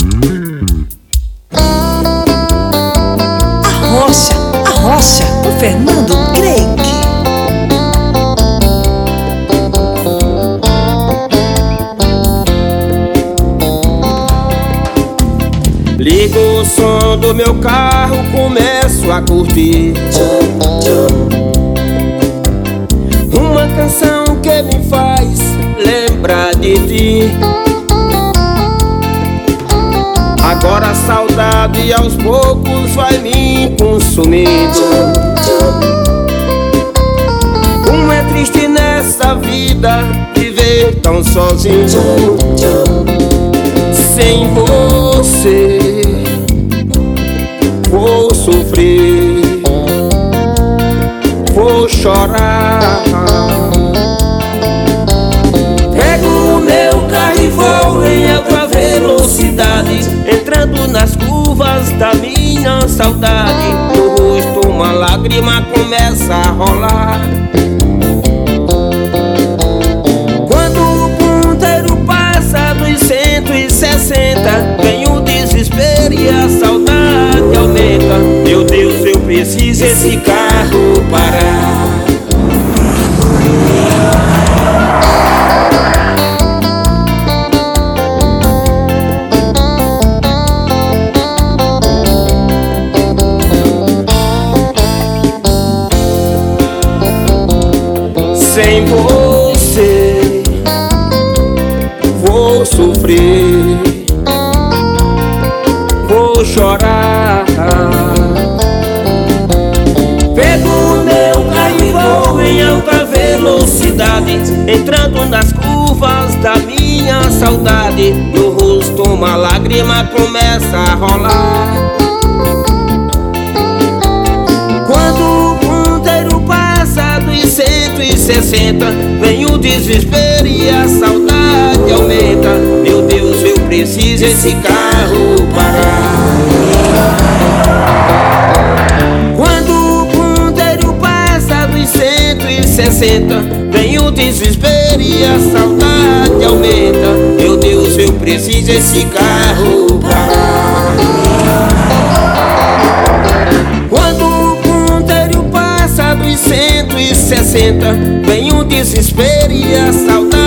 A Rocha, com Fernando Craig. Ligo o som do meu carro, começo a curtir uma canção que me faz lembrar de ti. Agora a saudade aos poucos vai me consumindo. Como é triste nessa vida viver tão sozinho. Sem você vou sofrer, vou chorar. Pego o meu carro e vou em alta velocidade, entrando nas curvas da minha saudade. No rosto uma lágrima começa a rolar. Vem o desespero e a saudade aumenta. Meu Deus, eu preciso esse carro parar. Sem você vou sofrer, vou chorar. Pego o meu carro e vou em alta velocidade, entrando nas curvas da minha saudade. No rosto uma lágrima começa a rolar. Quando o ponteiro passa dos 160, vem o desespero e a saudade aumenta. Meu Deus, eu preciso esse carro parar. Quando o ponteiro passa dos 160, vem o desespero e a saudade aumenta. Meu Deus, eu preciso esse carro parar. Quando o ponteiro passa dos 160, vem o desespero e a saudade